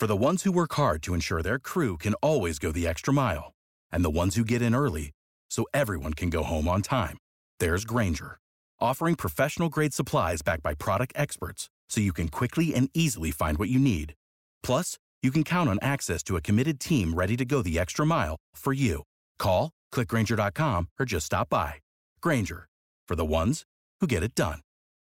For the ones who work hard to ensure their crew can always go the extra mile, and the ones who get in early so everyone can go home on time, there's Grainger, offering professional-grade supplies backed by product experts so you can quickly and easily find what you need. Plus, you can count on access to a committed team ready to go the extra mile for you. Call, click Grainger.com, or just stop by. Grainger, for the ones who get it done.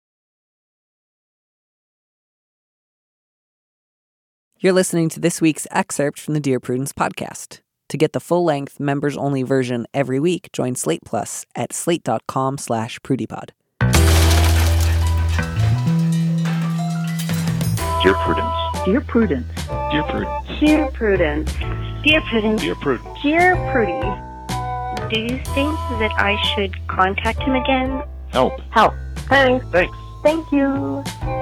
You're listening to this week's excerpt from the Dear Prudence podcast. To get the full-length, members-only version every week, join Slate Plus at slate.com/prudypod. Dear Prudence. Dear Prudence. Dear Prudence. Dear Prudence. Dear Prudence. Dear Prudence. Dear Prudy. Do you think that I should contact him again? Help. Help. Thanks. Thanks. Thank you.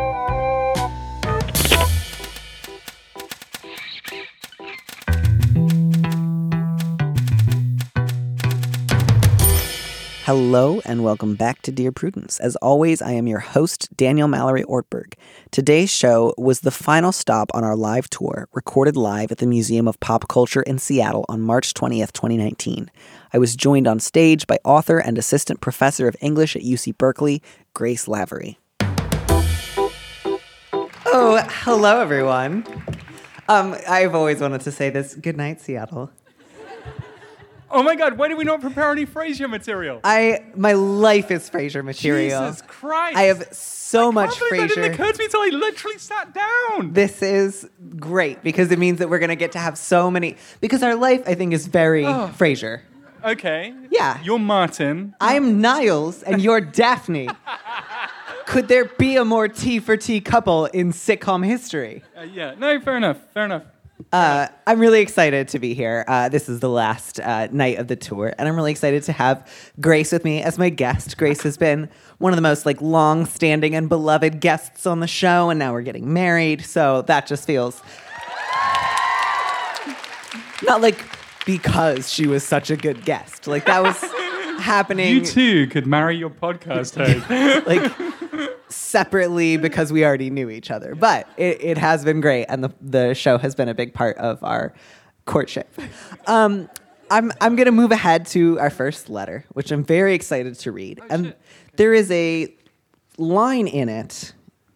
Hello and welcome back to Dear Prudence. As always, I am your host, Daniel Mallory Ortberg. Today's show was the final stop on our live tour, recorded live at the Museum of Pop Culture in Seattle on March 20th, 2019. I was joined on stage by author and assistant professor of English at UC Berkeley, Grace Lavery. Oh, hello, everyone. I've always wanted to say this. Good night, Seattle. Oh my God, why did we not prepare any Frasier material? My life is Frasier material. Jesus Christ. I have so much Frasier. That didn't occur to me until I literally sat down. This is great because it means that we're going to get to have so many, because our life, I think, is very Frasier. Okay. Yeah. You're Martin. I'm Niles and you're Daphne. Could there be a more T for T couple in sitcom history? Yeah. No, fair enough. I'm really excited to be here. This is the last night of the tour, and I'm really excited to have Grace with me as my guest. Grace has been one of the most long-standing and beloved guests on the show, and now we're getting married, so that just feels not because she was such a good guest. That was happening. You too could marry your podcast host. Separately because we already knew each other. But it has been great, and the show has been a big part of our courtship. I'm going to move ahead to our first letter, which I'm very excited to read. There is a line in it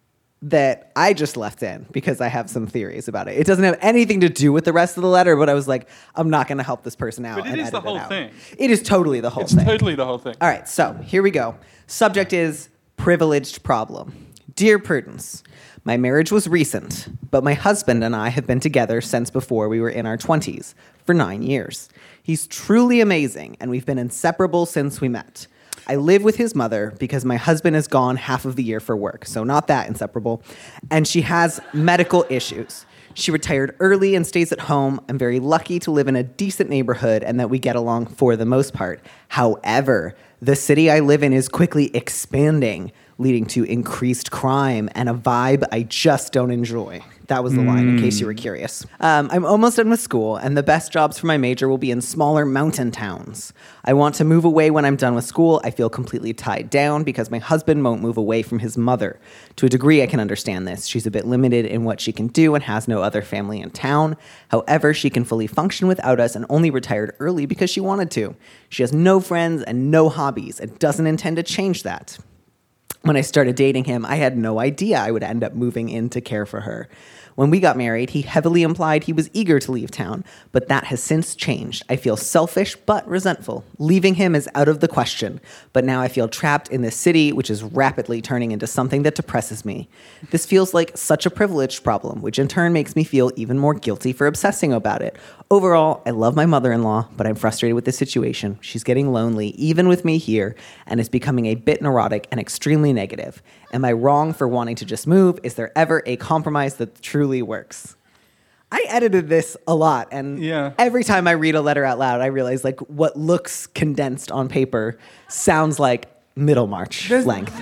that I just left in because I have some theories about it. It doesn't have anything to do with the rest of the letter, but I was like, I'm not going to help this person out. But it is the whole thing. It is totally the whole thing. It's totally the whole thing. All right, so here we go. Subject is privileged problem. Dear Prudence, my marriage was recent, but my husband and I have been together since before we were in our 20s, for 9 years. He's truly amazing, and we've been inseparable since we met. I live with his mother because my husband is gone half of the year for work, so not that inseparable, and she has medical issues. She retired early and stays at home. I'm very lucky to live in a decent neighborhood and that we get along for the most part. However, the city I live in is quickly expanding, leading to increased crime and a vibe I just don't enjoy. That was the line, in case you were curious. I'm almost done with school, and the best jobs for my major will be in smaller mountain towns. I want to move away when I'm done with school. I feel completely tied down because my husband won't move away from his mother. To a degree, I can understand this. She's a bit limited in what she can do and has no other family in town. However, she can fully function without us and only retired early because she wanted to. She has no friends and no hobbies and doesn't intend to change that. When I started dating him, I had no idea I would end up moving in to care for her. When we got married, he heavily implied he was eager to leave town, but that has since changed. I feel selfish but resentful. Leaving him is out of the question, but now I feel trapped in this city, which is rapidly turning into something that depresses me. This feels like such a privileged problem, which in turn makes me feel even more guilty for obsessing about it. Overall, I love my mother-in-law, but I'm frustrated with this situation. She's getting lonely, even with me here, and is becoming a bit neurotic and extremely negative. Am I wrong for wanting to just move? Is there ever a compromise that truly works? I edited this a lot, and every time I read a letter out loud, I realize what looks condensed on paper sounds like Middlemarch length.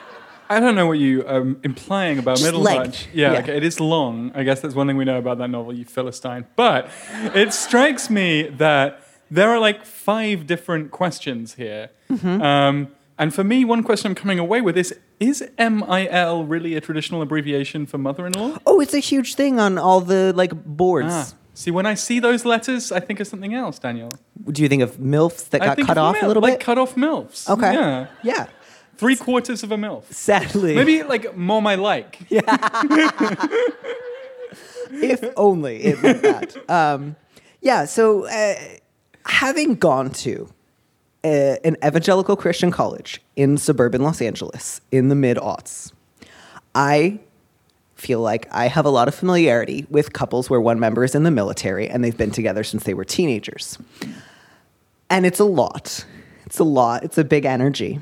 I don't know what you are implying about Just Middlemarch. length. Yeah, Yeah. okay, it is long. I guess that's one thing we know about that novel, you Philistine. But it strikes me that there are 5 different questions here. Mm-hmm. And for me, one question I'm coming away with is Is MIL really a traditional abbreviation for mother-in-law? Oh, it's a huge thing on all the boards. See, when I see those letters, I think of something else, Daniel. Do you think of MILFs that I got think cut of off a little like bit? cut off MILFs. Okay. Yeah. Yeah. 3/4 of a MILF. Sadly. Maybe like more my like. If only it meant that. So having gone to an evangelical Christian college in suburban Los Angeles in the mid-aughts, I feel like I have a lot of familiarity with couples where one member is in the military and they've been together since they were teenagers. And it's a lot. It's a lot. It's a big energy.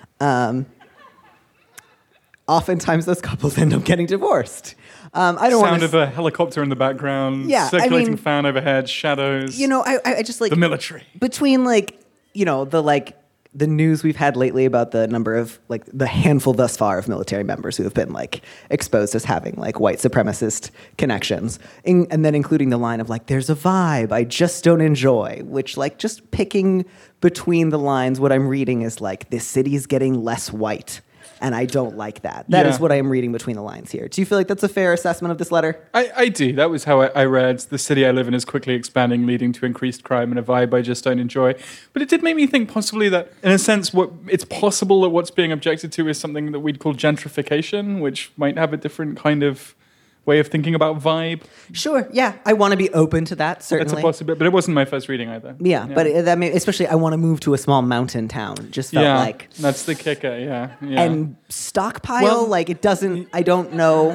Oftentimes those couples end up getting divorced. I don't want Sound of a helicopter in the background, Yeah, circulating fan overhead, shadows. I just like the military. between the news we've had lately about the number of the handful thus far of military members who have been exposed as having white supremacist connections, and then including the line of there's a vibe I just don't enjoy, which just picking between the lines, what I'm reading is this city is getting less white. And I don't like that. That is what I am reading between the lines here. Do you feel like that's a fair assessment of this letter? I do. That was how I read, the city I live in is quickly expanding, leading to increased crime and a vibe I just don't enjoy. But it did make me think possibly that, in a sense, it's possible that what's being objected to is something that we'd call gentrification, which might have a different kind of way of thinking about vibe. Sure, yeah. I want to be open to that, certainly. That's a possibility, but it wasn't my first reading either. Yeah. But especially I want to move to a small mountain town. Just felt like... that's the kicker, yeah. And stockpile, it doesn't... I don't know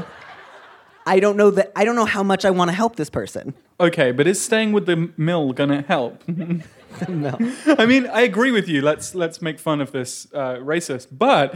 how much I want to help this person. Okay, but is staying with the mill going to help? No. I mean, I agree with you. Let's make fun of this racist. But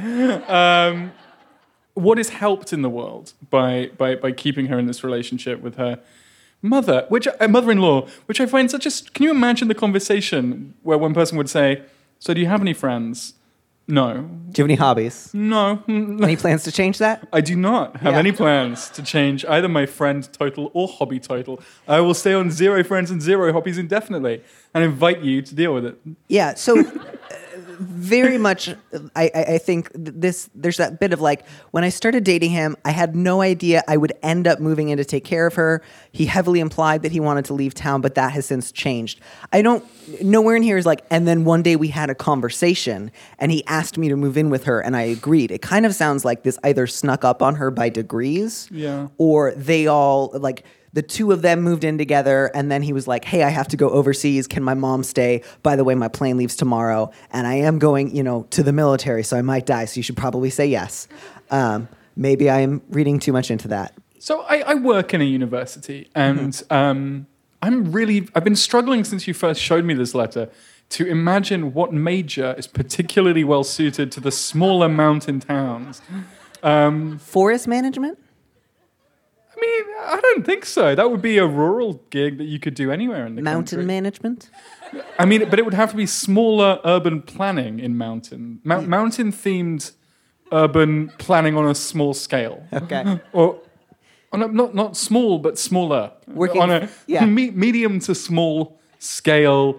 what is helped in the world by keeping her in this relationship with her mother-in-law, which I find such a... Can you imagine the conversation where one person would say, "So do you have any friends?" "No." Do you have any hobbies? "No." Any plans to change that? I do not have any plans to change either my friend total or hobby total. I will stay on 0 friends and 0 hobbies indefinitely and invite you to deal with it. Yeah, so very much, I think there's that bit of when I started dating him, I had no idea I would end up moving in to take care of her. He heavily implied that he wanted to leave town, but that has since changed. Nowhere in here is and then one day we had a conversation and he asked me to move in with her and I agreed. It kind of sounds like this either snuck up on her by degrees, or they all, the two of them moved in together, and then he was like, "Hey, I have to go overseas. Can my mom stay? By the way, my plane leaves tomorrow, and I am going, to the military, so I might die, so you should probably say yes." Maybe I am reading too much into that. So I work in a university, and I've been struggling since you first showed me this letter to imagine what major is particularly well suited to the smaller mountain towns. Forest management? I mean, I don't think so. That would be a rural gig that you could do anywhere in the Mountain country. management? I mean, but it would have to be smaller urban planning in mountain-themed urban planning on a small scale. Okay. Or not small, but smaller. Working on a medium to small scale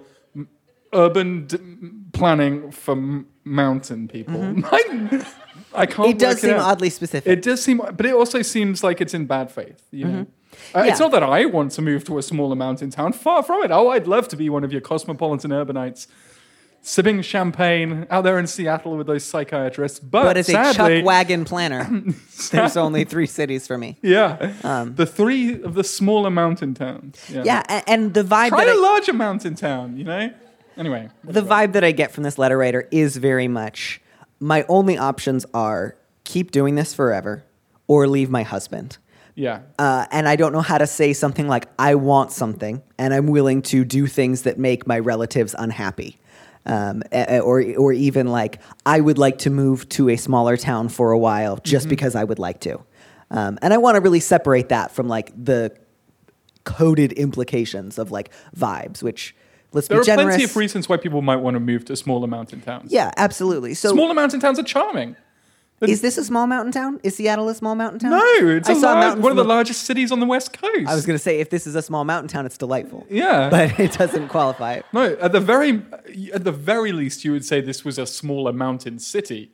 urban planning for mountain people. Mm-hmm. I can't. It does seem out. oddly specific. It does seem, but it also seems like it's in bad faith. You know, it's not that I want to move to a smaller mountain town. Far from it. Oh, I'd love to be one of your cosmopolitan urbanites, sipping champagne out there in Seattle with those psychiatrists. But as sadly, a chuck wagon planner, there's only 3 cities for me. Yeah, the 3 of the smaller mountain towns. Yeah, and the vibe Try a larger mountain town. You know. Anyway, the vibe that I get from this letter writer is very much, my only options are keep doing this forever or leave my husband. Yeah. And I don't know how to say something like, I want something and I'm willing to do things that make my relatives unhappy. Or even I would like to move to a smaller town for a while just because I would like to. And I want to really separate that from the coded implications of vibes, which... Let's be generous. There are plenty of reasons why people might want to move to smaller mountain towns. Yeah, absolutely. So smaller mountain towns are charming. Is this a small mountain town? Is Seattle a small mountain town? No, it's one of the largest cities on the West Coast. I was going to say, if this is a small mountain town, it's delightful. Yeah. But it doesn't qualify it. No, at the very least, you would say this was a smaller mountain city.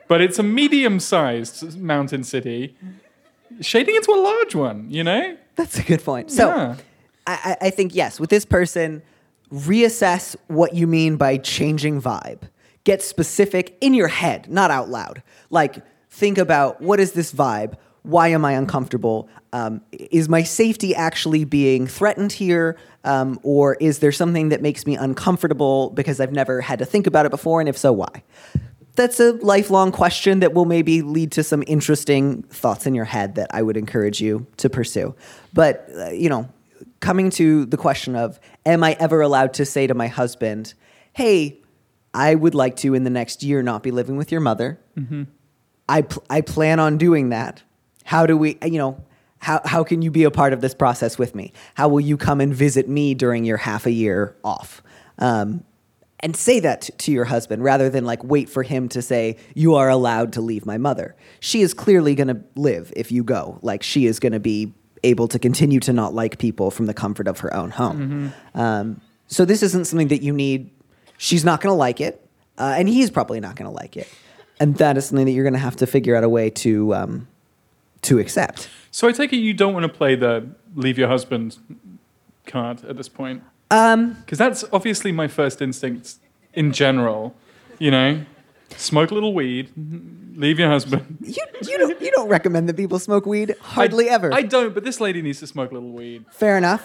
but it's a medium-sized mountain city shading into a large one, you know? That's a good point. So Yeah. I think, yes, with this person, reassess what you mean by changing vibe. Get specific in your head, not out loud. Like, think about, what is this vibe? Why am I uncomfortable? Is my safety actually being threatened here? Or is there something that makes me uncomfortable because I've never had to think about it before? And if so, why? That's a lifelong question that will maybe lead to some interesting thoughts in your head that I would encourage you to pursue. But, coming to the question of, am I ever allowed to say to my husband, hey, I would like to in the next year not be living with your mother. Mm-hmm. I plan on doing that. How do we, how can you be a part of this process with me? How will you come and visit me during your half a year off? And say that to your husband rather than like wait for him to say, you are allowed to leave my mother. She is clearly going to live if you go. Like, she is going to be able to continue to not like people from the comfort of her own home. Mm-hmm. So this isn't something that you need. She's not going to like it, and he's probably not going to like it. And that is something that you're going to have to figure out a way to accept. So I take it you don't want to play the leave your husband card at this point? Because that's obviously my first instinct in general. Smoke a little weed, leave your husband. You don't recommend that people smoke weed? Hardly ever. I don't, but this lady needs to smoke a little weed. Fair enough.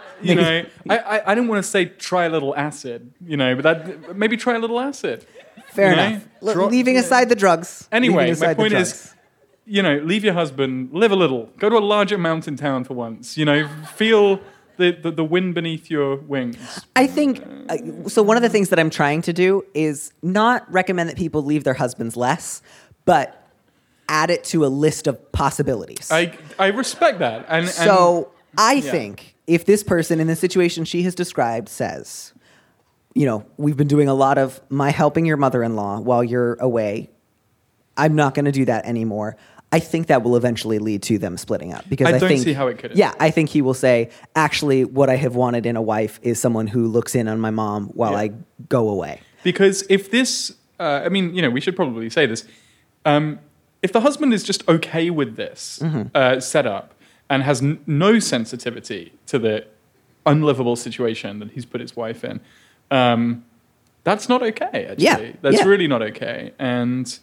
I didn't want to say try a little acid, but maybe try a little acid. Fair enough. Leaving aside the drugs. Anyway, my point is, leave your husband, live a little, go to a larger mountain town for once, feel the wind beneath your wings. I think, so one of the things that I'm trying to do is not recommend that people leave their husbands less, but add it to a list of possibilities. I respect that. And I think if this person in the situation she has described says, we've been doing a lot of my helping your mother-in-law while you're away, I'm not going to do that anymore. I think that will eventually lead to them splitting up. Because I don't see how it could. Yeah, I think he will say, actually, what I have wanted in a wife is someone who looks in on my mom while I go away. Because if this, we should probably say this. If the husband is just okay with this setup and has no sensitivity to the unlivable situation that he's put his wife in, that's not okay, actually. Yeah. That's really not okay. And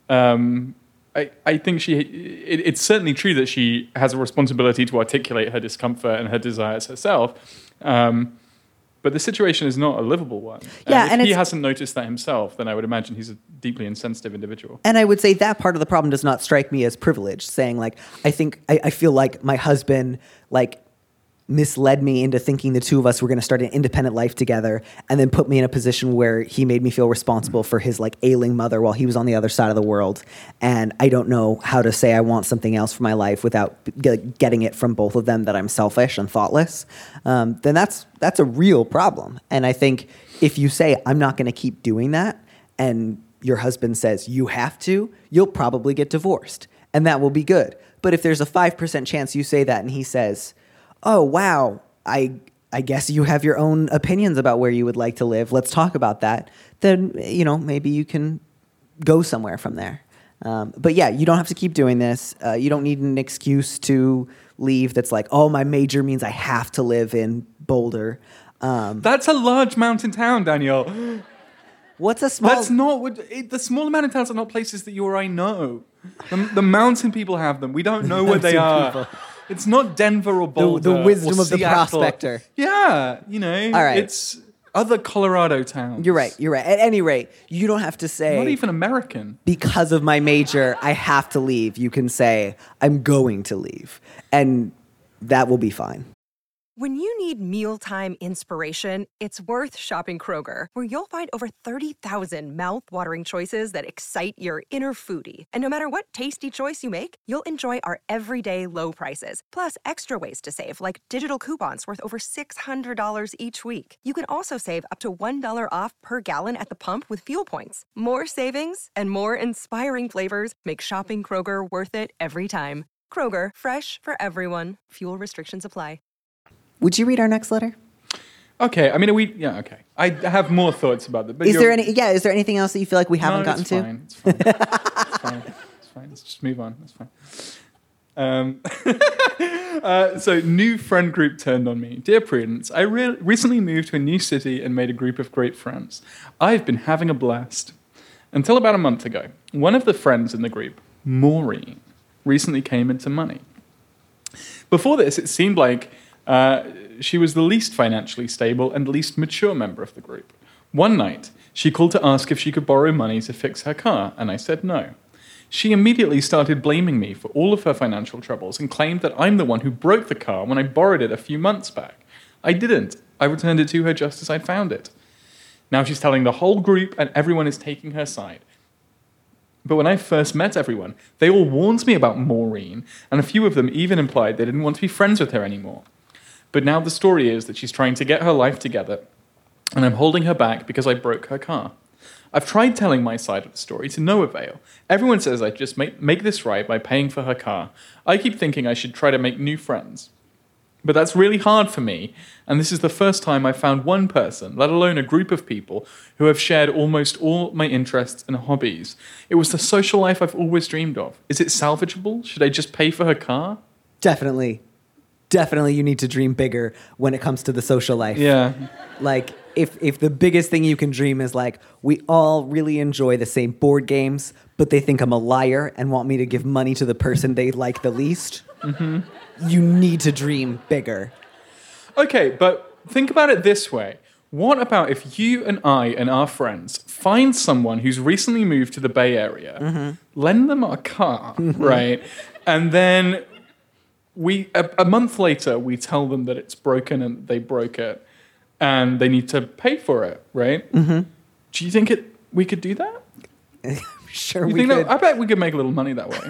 I think it's certainly true that she has a responsibility to articulate her discomfort and her desires herself. But the situation is not a livable one. Yeah, and if he hasn't noticed that himself, then I would imagine he's a deeply insensitive individual. And I would say that part of the problem does not strike me as privilege, saying like, I feel like my husband misled me into thinking the two of us were going to start an independent life together and then put me in a position where he made me feel responsible for his ailing mother while he was on the other side of the world. And I don't know how to say I want something else for my life without getting it from both of them that I'm selfish and thoughtless. Then that's a real problem. And I think if you say, I'm not going to keep doing that, and your husband says you have to, you'll probably get divorced. And that will be good. But if there's a 5% chance you say that and he says, oh, wow, I guess you have your own opinions about where you would like to live. Let's talk about that. Then, maybe you can go somewhere from there. But yeah, you don't have to keep doing this. You don't need an excuse to leave that's like, oh, my major means I have to live in Boulder. That's a large mountain town, Daniel. What's a small... That's not... The smaller mountain towns are not places that you or I know. The mountain people have them. We don't know where they are. It's not Denver or Boulder. The wisdom or of the Seattle. prospector. Yeah, All right. It's other Colorado towns. You're right. At any rate, you don't have to say... Not even American. Because of my major, I have to leave. You can say, I'm going to leave. And that will be fine. When you need mealtime inspiration, it's worth shopping Kroger, where you'll find over 30,000 mouth-watering choices that excite your inner foodie. And no matter what tasty choice you make, you'll enjoy our everyday low prices, plus extra ways to save, like digital coupons worth over $600 each week. You can also save up to $1 off per gallon at the pump with fuel points. More savings and more inspiring flavors make shopping Kroger worth it every time. Kroger, fresh for everyone. Fuel restrictions apply. Would you read our next letter? Okay, I mean, okay. I have more thoughts about that. But Is there anything else that you feel like we haven't gotten to? Fine. It's fine. It's fine. It's fine. Let's just move on. That's fine. So, new friend group turned on me. Dear Prudence, I recently moved to a new city and made a group of great friends. I've been having a blast. Until about a month ago, one of the friends in the group, Maureen, recently came into money. Before this, it seemed like she was the least financially stable and least mature member of the group. One night, she called to ask if she could borrow money to fix her car, and I said no. She immediately started blaming me for all of her financial troubles and claimed that I'm the one who broke the car when I borrowed it a few months back. I didn't. I returned it to her just as I'd found it. Now she's telling the whole group and everyone is taking her side. But when I first met everyone, they all warned me about Maureen, and a few of them even implied they didn't want to be friends with her anymore. But now the story is that she's trying to get her life together, and I'm holding her back because I broke her car. I've tried telling my side of the story to no avail. Everyone says I just make this right by paying for her car. I keep thinking I should try to make new friends. But that's really hard for me, and this is the first time I've found one person, let alone a group of people, who have shared almost all my interests and hobbies. It was the social life I've always dreamed of. Is it salvageable? Should I just pay for her car? Definitely you need to dream bigger when it comes to the social life. Yeah. Like, if the biggest thing you can dream is like, we all really enjoy the same board games, but they think I'm a liar and want me to give money to the person they like the least, you need to dream bigger. Okay, but think about it this way. What about if you and I and our friends find someone who's recently moved to the Bay Area, lend them our car, right? And then a month later, we tell them that it's broken and they broke it and they need to pay for it, right? Do you think we could do that? Sure, you we think could. I bet we could make a little money that way.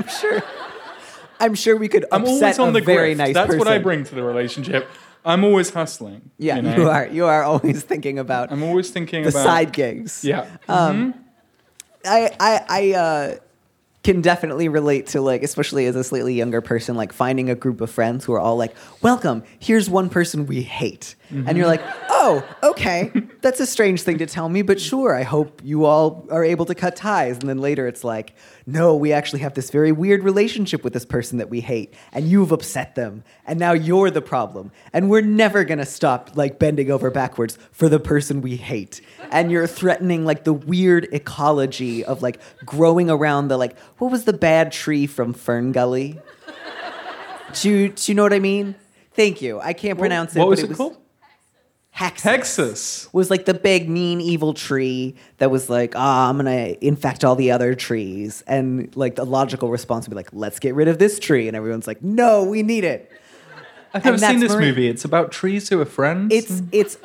I'm sure we could I'm always upset on the a very grift. nice That's person. what I bring to the relationship. I'm always hustling. Yeah, you know? you are always thinking about I'm always thinking the about side gigs. Yeah. I can definitely relate to, like, especially as a slightly younger person, like finding a group of friends who are all like, welcome, here's one person we hate. And you're like, oh, okay, that's a strange thing to tell me, but sure, I hope you all are able to cut ties. And then later it's like, no, we actually have this very weird relationship with this person that we hate, and you've upset them, and now you're the problem. And we're never gonna stop, like, bending over backwards for the person we hate. And you're threatening, like, the weird ecology of, like, growing around the, like, what was the bad tree from Fern Gully? Do you know what I mean? Thank you. I can't pronounce it. What was but it called? Hexus. Was like the big, mean, evil tree that was like, I'm going to infect all the other trees. And like the logical response would be like, let's get rid of this tree. And everyone's like, no, we need it. I've never seen this movie. It's about trees who are friends. It's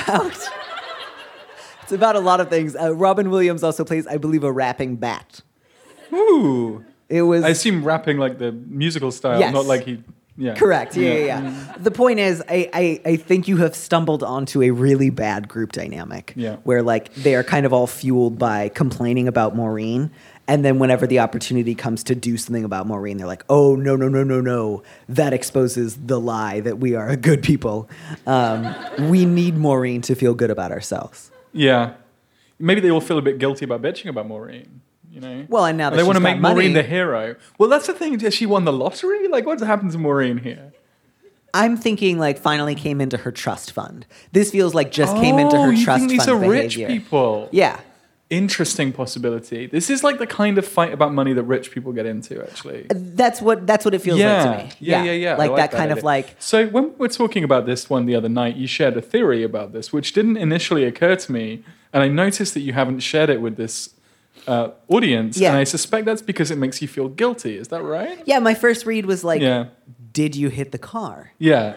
about a lot of things. Robin Williams also plays, I believe, a rapping bat. Ooh. It was. I assume rapping like the musical style, Yes. not like he. Yeah. Correct. Yeah. The point is, I think you have stumbled onto a really bad group dynamic. Yeah. Where like they are kind of all fueled by complaining about Maureen, and then whenever the opportunity comes to do something about Maureen, they're like, oh no, that exposes the lie that we are good people. We need Maureen to feel good about ourselves. Yeah. Maybe they all feel a bit guilty about bitching about Maureen. You know? Well, and now that they want to she's make got money, Maureen the hero. Well, that's the thing. Has she won the lottery? Like, what's happened to Maureen here? I'm thinking like finally came into her trust fund. This feels like just came into her you trust think these fund are rich behavior. people? Yeah. Interesting possibility. This is like the kind of fight about money that rich people get into, actually. That's what it feels like to me. Yeah. Like I that kind of idea. like. So when we were talking about this one the other night, you shared a theory about this, which didn't initially occur to me, and I noticed that you haven't shared it with this audience, Yeah. and I suspect that's because it makes you feel guilty. Is that right? Yeah, my first read was like, Yeah. did you hit the car? Yeah.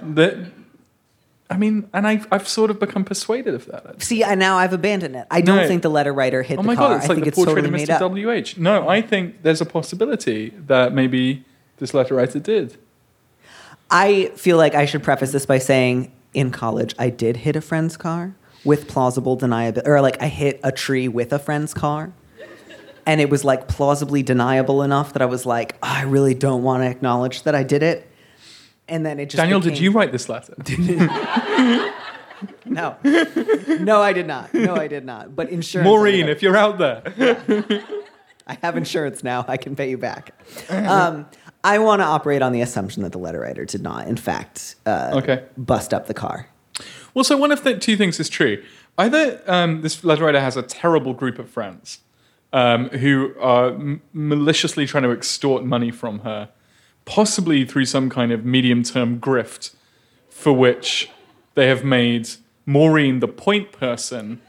I've sort of become persuaded of that. See, now I've abandoned it. I don't No. think the letter writer hit Oh the my car. God, it's I like think the it's portrait totally of made Mr. up. W.H. No, I think there's a possibility that maybe this letter writer did. I feel like I should preface this by saying in college, I did hit a friend's car with plausible deniability, or like I hit a tree with a friend's car. And it was like plausibly deniable enough that I was like, I really don't want to acknowledge that I did it. And then it just Daniel, did you write this letter? No. No, I did not. No, I did not. But insurance. Maureen, if you're out there. I have insurance now. I can pay you back. I want to operate on the assumption that the letter writer did not, in fact, bust up the car. Well, so one of the two things is true. Either this letter writer has a terrible group of friends who are maliciously trying to extort money from her, possibly through some kind of medium-term grift for which they have made Maureen the point person.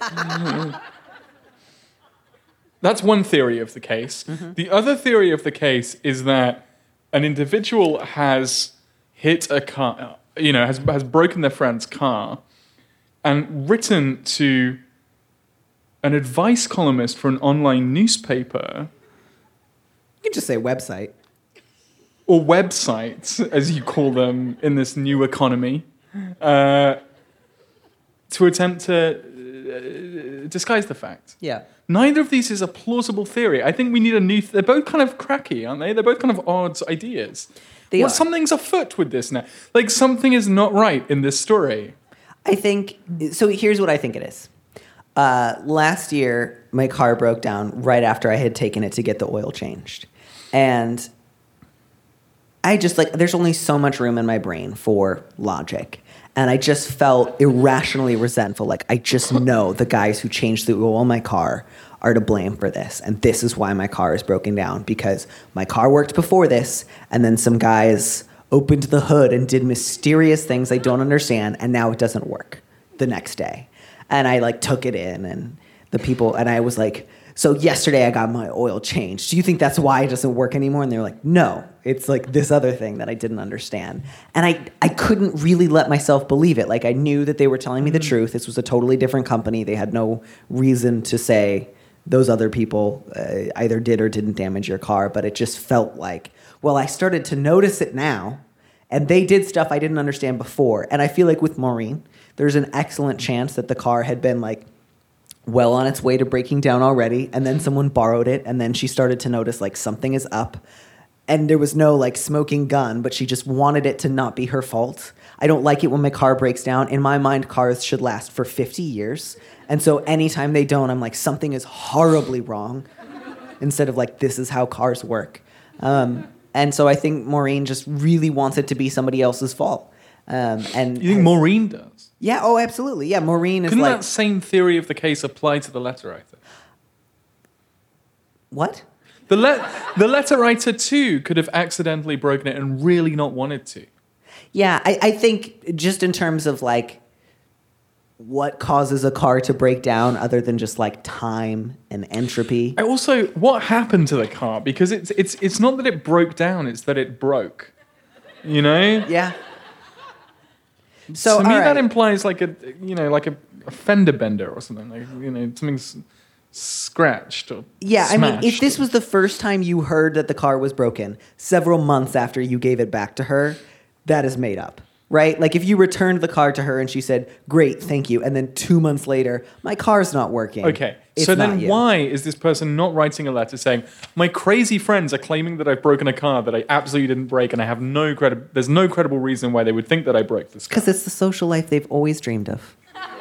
That's one theory of the case. Mm-hmm. The other theory of the case is that an individual has hit a car, has broken their friend's car and written to an advice columnist for an online newspaper. You can just say website. Or websites, as you call them in this new economy, to attempt to disguise the fact. Yeah. Neither of these is a plausible theory. I think we need a new... they're both kind of cracky, aren't they? They're both kind of odd ideas. They are. Something's afoot with this now. Like, something is not right in this story. I think... So here's what I think it is. Last year, my car broke down right after I had taken it to get the oil changed. And I just, there's only so much room in my brain for logic. And I just felt irrationally resentful. Like, I just know the guys who changed the oil in my car are to blame for this. And this is why my car is broken down. Because my car worked before this, and then some guys opened the hood and did mysterious things I don't understand, and now it doesn't work the next day. And I, took it in, and the people... And I was like, so yesterday I got my oil changed. Do you think that's why it doesn't work anymore? And they're like, no. It's this other thing that I didn't understand. And I couldn't really let myself believe it. I knew that they were telling me the truth. This was a totally different company. They had no reason to say those other people either did or didn't damage your car. But it just felt like, well, I started to notice it now. And they did stuff I didn't understand before. And I feel like with Maureen, there's an excellent chance that the car had been well on its way to breaking down already. And then someone borrowed it. And then she started to notice something is up. And there was no smoking gun, but she just wanted it to not be her fault. I don't like it when my car breaks down. In my mind, cars should last for 50 years. And so anytime they don't, I'm like, something is horribly wrong. Instead of this is how cars work. And so I think Maureen just really wants it to be somebody else's fault. And you think Maureen does? Yeah, oh, absolutely. Yeah, Maureen is Couldn't that same theory of the case apply to the letter writer? What? The letter writer, too, could have accidentally broken it and really not wanted to. Yeah, I think just in terms of, what causes a car to break down other than just, time and entropy. Also, what happened to the car? Because it's not that it broke down, it's that it broke. You know? Yeah. So to me, that implies a fender bender or something. Something's scratched or smashed. I mean, if this was the first time you heard that the car was broken, several months after you gave it back to her, that is made up, right? If you returned the car to her and she said, great, thank you, and then 2 months later, my car's not working. Okay, so then why is this person not writing a letter saying, my crazy friends are claiming that I've broken a car that I absolutely didn't break and I have there's no credible reason why they would think that I broke this car? Because it's the social life they've always dreamed of.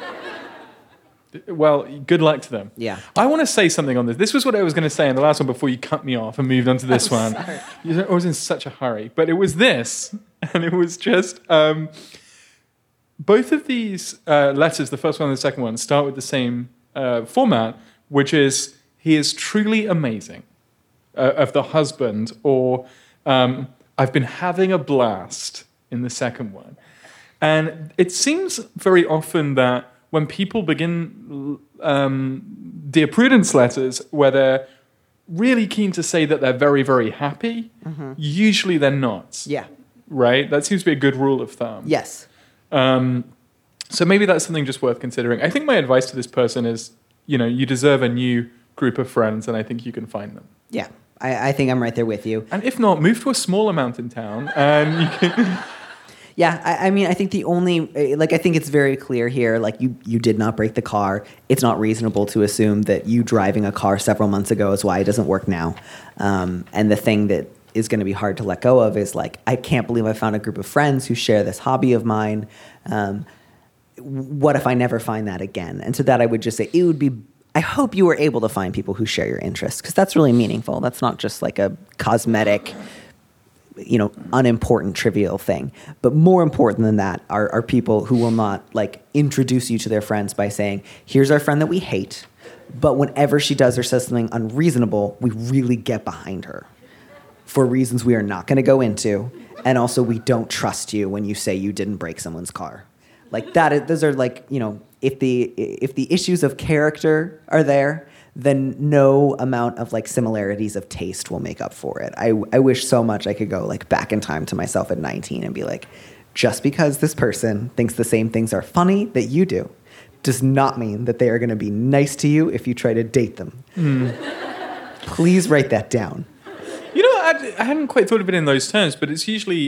Well, good luck to them. Yeah. I want to say something on this. This was what I was going to say in the last one before you cut me off and moved on to this one. Sorry. I was in such a hurry. But it was this, and it was just... both of these letters, the first one and the second one, start with the same format, which is, he is truly amazing, of the husband, or I've been having a blast in the second one. And it seems very often that when people begin Dear Prudence letters, where they're really keen to say that they're very, very happy, usually they're not. Yeah. Right? That seems to be a good rule of thumb. Yes. So maybe that's something just worth considering. I think my advice to this person is, you deserve a new group of friends, and I think you can find them. Yeah. I think I'm right there with you. And if not, move to a smaller mountain town, and you can... Yeah, I mean, I think the only, I think it's very clear here, you did not break the car. It's not reasonable to assume that you driving a car several months ago is why it doesn't work now. And the thing that is going to be hard to let go of is, I can't believe I found a group of friends who share this hobby of mine. what if I never find that again? And to that, I would just say it would be, I hope you were able to find people who share your interests, because that's really meaningful. That's not just like a cosmetic, unimportant, trivial thing. But more important than that are people who will not like introduce you to their friends by saying, here's our friend that we hate, but whenever she does or says something unreasonable, we really get behind her for reasons we are not going to go into. And also, we don't trust you when you say you didn't break someone's car. Like that, those are like, if the issues of character are there, then no amount of like similarities of taste will make up for it. I wish so much I could go like back in time to myself at 19 and be like, just because this person thinks the same things are funny that you do does not mean that they are going to be nice to you if you try to date them. Please write that down. I hadn't quite thought of it in those terms, but it's usually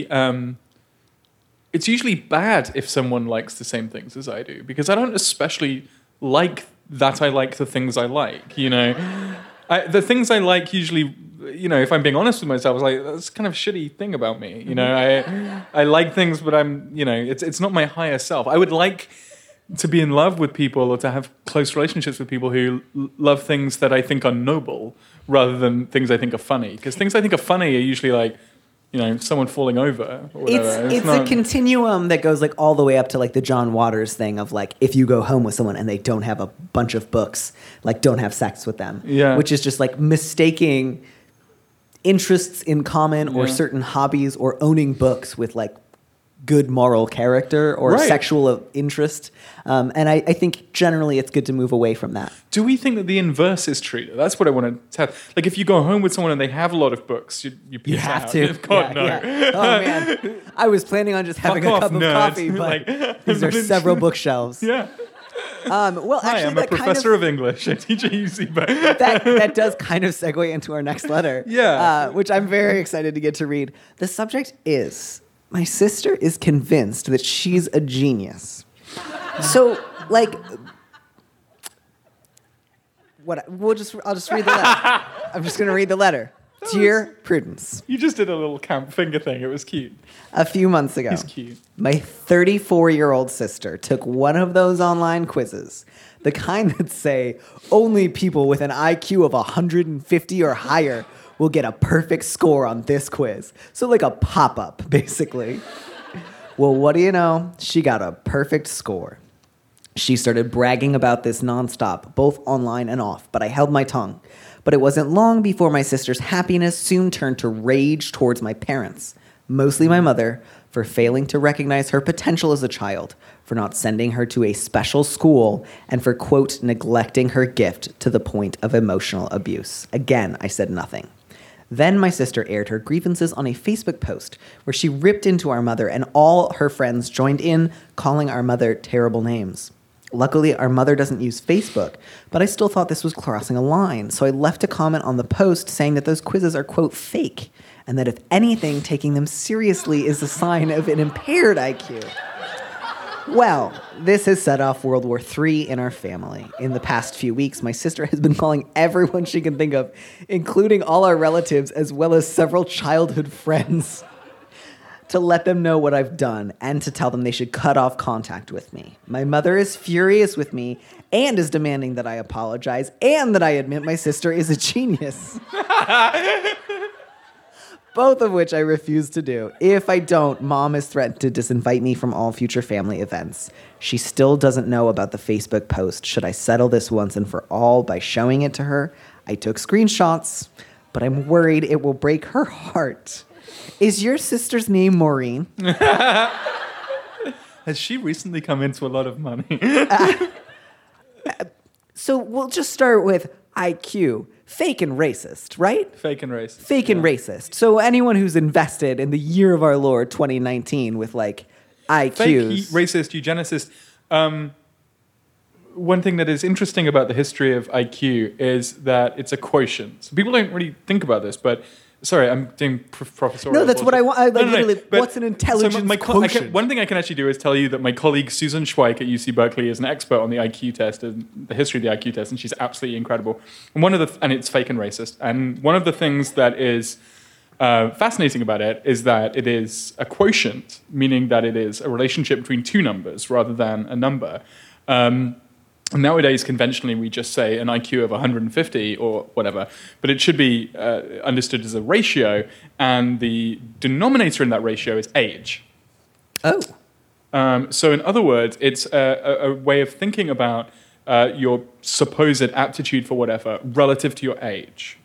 bad if someone likes the same things as I do, because I don't especially like that I like the things I like, the things I like usually, if I'm being honest with myself, I was like, that's kind of a shitty thing about me, I like things, but I'm, it's not my higher self. I would like to be in love with people or to have close relationships with people who love things that I think are noble rather than things I think are funny. Because things I think are funny are usually like, someone falling over or whatever. It's a continuum that goes like all the way up to like the John Waters thing of like, if you go home with someone and they don't have a bunch of books, like don't have sex with them. Yeah. Which is just like mistaking interests in common or certain hobbies or owning books with like good moral character or sexual interest. And I think generally it's good to move away from that. Do we think that the inverse is true? That's what I want to tell. Like if you go home with someone and they have a lot of books, you have out. to. God, no. Yeah. Oh, man. I was planning on just having a cup of coffee, but these are several bookshelves. Yeah. Well, Hi, actually, I'm a professor of English. I teach at UC Berkeley. that does kind of segue into our next letter. Yeah. Which I'm very excited to get to read. The subject is, my sister is convinced that she's a genius. So, like, I'll just read the letter. I'm just going to read the letter. Dear Prudence. You just did a little camp finger thing. It was cute. A few months ago, He's cute. My 34-year-old sister took one of those online quizzes, the kind that say only people with an IQ of 150 or higher will get a perfect score on this quiz. So like a pop-up, basically. Well, what do you know? She got a perfect score. She started bragging about this nonstop, both online and off, but I held my tongue. But it wasn't long before my sister's happiness soon turned to rage towards my parents, mostly my mother, for failing to recognize her potential as a child, for not sending her to a special school, and for, quote, neglecting her gift to the point of emotional abuse. Again, I said nothing. Then my sister aired her grievances on a Facebook post where she ripped into our mother, and all her friends joined in, calling our mother terrible names. Luckily, our mother doesn't use Facebook, but I still thought this was crossing a line, so I left a comment on the post saying that those quizzes are, quote, fake, and that if anything, taking them seriously is a sign of an impaired IQ. Well, this has set off World War III in our family. In the past few weeks, my sister has been calling everyone she can think of, including all our relatives, as well as several childhood friends, to let them know what I've done and to tell them they should cut off contact with me. My mother is furious with me and is demanding that I apologize and that I admit my sister is a genius. Both of which I refuse to do. If I don't, Mom has threatened to disinvite me from all future family events. She still doesn't know about the Facebook post. Should I settle this once and for all by showing it to her? I took screenshots, but I'm worried it will break her heart. Is your sister's name Maureen? Has she recently come into a lot of money? So we'll just start with IQ. Fake and racist, right? Fake and racist. Fake and racist. So anyone who's invested in the year of our Lord 2019 with like IQs. Fake, racist, eugenicist. One thing that is interesting about the history of IQ is that it's a quotient. So people don't really think about this, but sorry, I'm doing professorial. No, that's what I want. Literally, but what's an intelligence quotient? One thing I can actually do is tell you that my colleague Susan Schweik at UC Berkeley is an expert on the IQ test and the history of the IQ test, and she's absolutely incredible. And it's fake and racist. And one of the things that is fascinating about it is that it is a quotient, meaning that it is a relationship between two numbers rather than a number. Nowadays, conventionally, we just say an IQ of 150 or whatever, but it should be understood as a ratio, and the denominator in that ratio is age. Oh. So in other words, it's a way of thinking about your supposed aptitude for whatever relative to your age.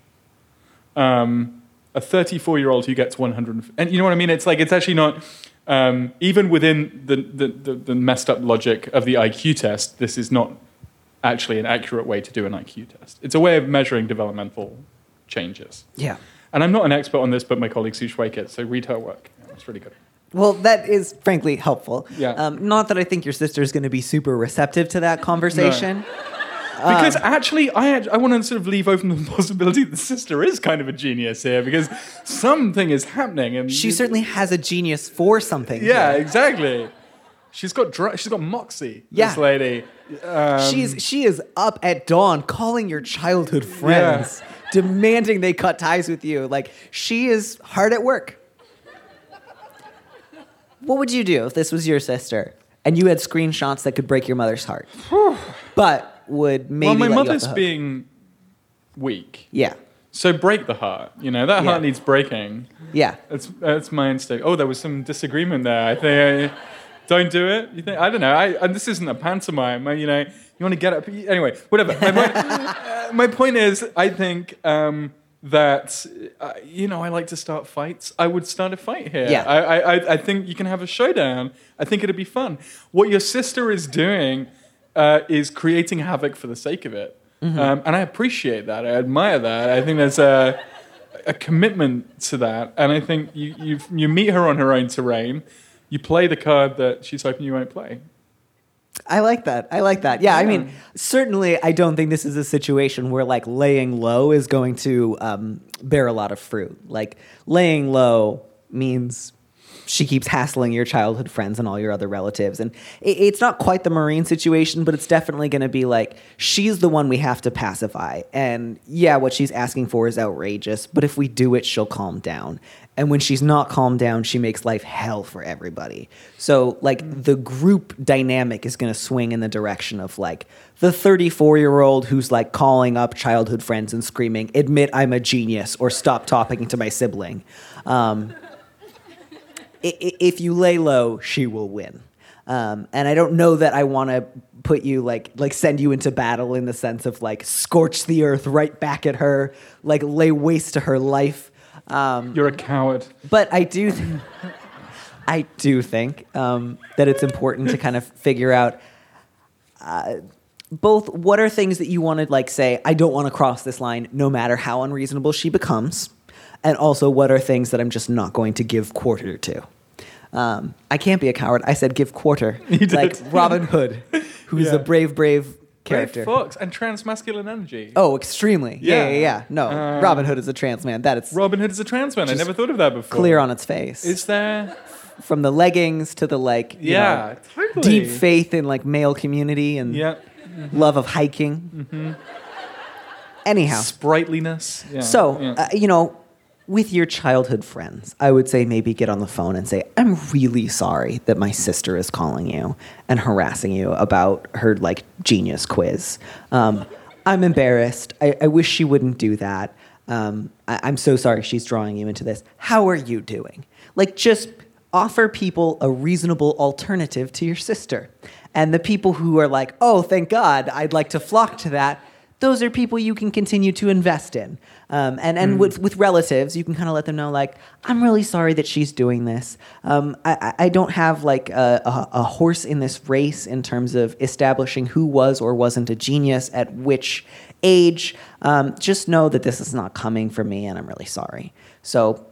A 34-year-old who gets 100, and you know what I mean? It's like, it's actually not, even within the messed up logic of the IQ test, this is not actually an accurate way to do an IQ test. It's a way of measuring developmental changes. Yeah. And I'm not an expert on this, but my colleague Sue Schweikert, so read her work. Yeah, it's really good. Well, that is frankly helpful. Yeah. Not that I think your sister is going to be super receptive to that conversation. Because actually, I want to sort of leave open the possibility that the sister is kind of a genius here, because something is happening. And She certainly has a genius for something. Yeah, here. exactly. She's got moxie, Yeah. this lady. She is up at dawn calling your childhood friends, demanding they cut ties with you. Like, she is hard at work. What would you do if this was your sister and you had screenshots that could break your mother's heart, but would maybe Well, my let you off mother's the hook? being weak. Yeah. So break the heart. You know, that heart needs breaking. Yeah. That's my instinct. Oh, there was some disagreement there. I think don't do it. You think? I don't know. And this isn't a pantomime. You know, you want to get up. Anyway, whatever. My point is, I think that I like to start fights. I would start a fight here. Yeah. I think you can have a showdown. I think it'd be fun. What your sister is doing is creating havoc for the sake of it. Mm-hmm. And I appreciate that. I admire that. I think there's a commitment to that. And I think you meet her on her own terrain. You play the card that she's hoping you won't play. I like that. Yeah, I mean, certainly I don't think this is a situation where, like, laying low is going to bear a lot of fruit. Like, laying low means she keeps hassling your childhood friends and all your other relatives. And it's not quite the Maureen situation, but it's definitely going to be like, she's the one we have to pacify. And yeah, what she's asking for is outrageous, but if we do it, she'll calm down. And when she's not calmed down, she makes life hell for everybody. So, like, the group dynamic is going to swing in the direction of, like, the 34-year-old who's, like, calling up childhood friends and screaming, "Admit I'm a genius," or "Stop talking to my sibling." If you lay low, she will win. And I don't know that I want to put you, like send you into battle in the sense of, like, scorch the earth right back at her, like, lay waste to her life. You're a coward. But I do think that it's important to kind of figure out both what are things that you want to, like, say, I don't want to cross this line no matter how unreasonable she becomes, and also what are things that I'm just not going to give quarter to. I can't be a coward. I said give quarter. You did. Like Robin Hood, who's a brave character. Brave fox and transmasculine energy. Oh, extremely. Yeah. No, Robin Hood is a trans man. Robin Hood is a trans man. I never thought of that before. Clear on its face. Is there? From the leggings to the, like, totally. deep faith in, like, male community and love of hiking. Mm-hmm. Anyhow. Sprightliness. Yeah. So, with your childhood friends, I would say maybe get on the phone and say, I'm really sorry that my sister is calling you and harassing you about her, like, genius quiz. I'm embarrassed. I wish she wouldn't do that. I'm so sorry she's drawing you into this. How are you doing? Like, just offer people a reasonable alternative to your sister. And the people who are like, oh, thank God, I'd like to flock to that, those are people you can continue to invest in. With relatives, you can kind of let them know, like, I'm really sorry that she's doing this. I don't have, like, a horse in this race in terms of establishing who was or wasn't a genius at which age. Just know that this is not coming from me, and I'm really sorry. So,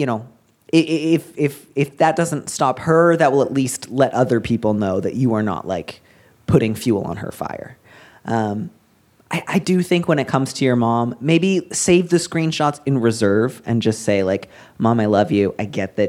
if that doesn't stop her, that will at least let other people know that you are not, like, putting fuel on her fire. I do think when it comes to your mom, maybe save the screenshots in reserve and just say, like, Mom, I love you. I get that